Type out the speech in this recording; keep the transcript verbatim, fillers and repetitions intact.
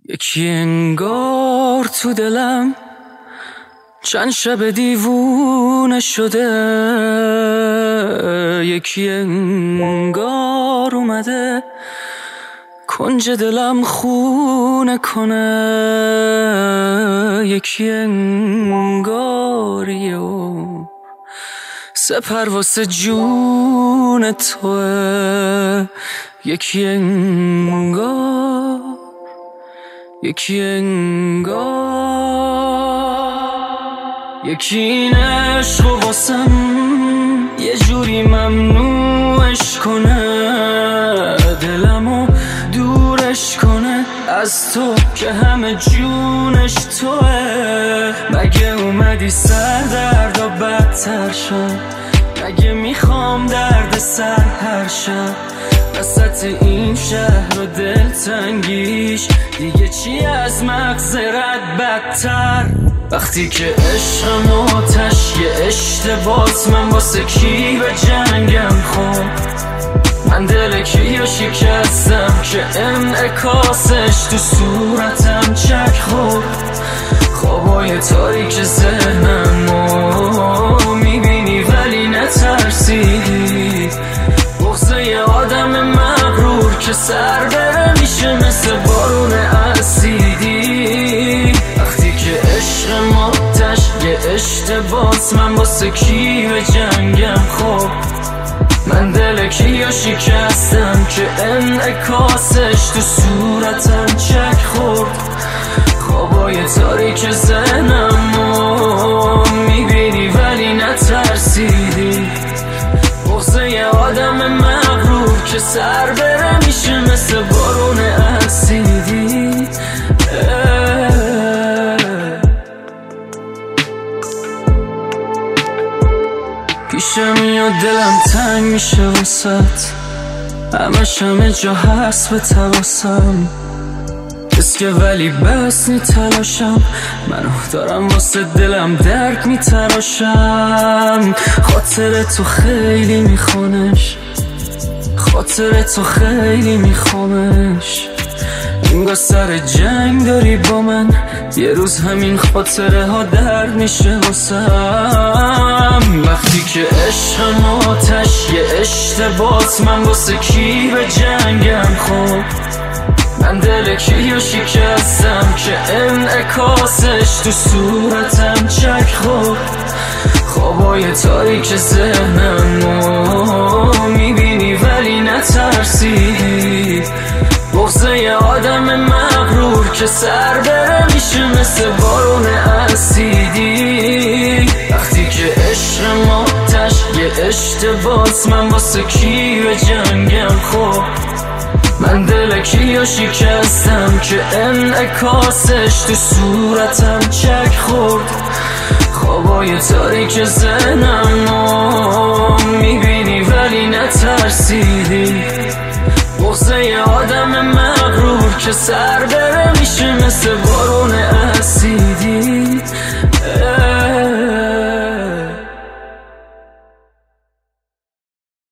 یکی انگار تو دلم چند شب دیوونه شده، یکی انگار اومده کنج دلم خونه کنه، یکی انگاریه و سپر واسه جون توه، یکی انگار یکی انگار یکی این عشق و واسم یه جوری ممنوعش کنه، دلمو دورش کنه از تو که همه جونش توه. مگه اومدی سر درد و بدتر شد؟ مگه میخوام درد سر هر شب وسط این شهر و دلتنگیش دیگه چی از مغزرت بدتر؟ وقتی که عشقم آتش یه اشتباس، من واسه کی به جنگم خب؟ من دل کیو شکستم که انعکاسش تو صورتم چک خورد. خوابای تاریک ذهنمو میبینی ولی نترسیدی، بغض یه آدم مغرور که سر بره میشه مثل بارون اسیدی. وقتی که عشق آتش یه اشتباس، من واسه کی به جنگم خب؟ من دل کیو شکستم که انعکاسش تو صورتم چک خورد. خوابای تاریک ذهنمو میبینی ولی نترسیدی، بغض یه آدم مغرور که سر بره میشه مثل بارون اسیدی. پیشم میاد دلم تنگ میشه واسط، همش همه جا هست به تواسم بس که ولی بس نی تلاشم، منو دارم واسه دلم درد میتراشم. خاطر تو خیلی میخوانش، خاطر تو خیلی میخوامش، انگار سر جنگ داری با من، یه روز همین خاطره ها درد میشه واسم. وقتی که عشقم آتش یه اشتباس، من واسه کی به جنگم خب؟ من دل کیو شکستم که انعکاسش تو صورتم چک خورد. خوابای تاریک ذهنمو میبینی ولی نترسیدی، بغض یه آدم مغرور که سر بره میشه مثل بارون اسیدی. وقتی که عشق آتش یه اشتباس، من واسه کی به جنگم خب؟ من دل کیو شکستم که انعکاسش تو صورتم چک خورد. خوابای تاریک ذهنمو میبینی ولی نترسیدی، بغض یه آدم مغرور که سر بره میشه مثل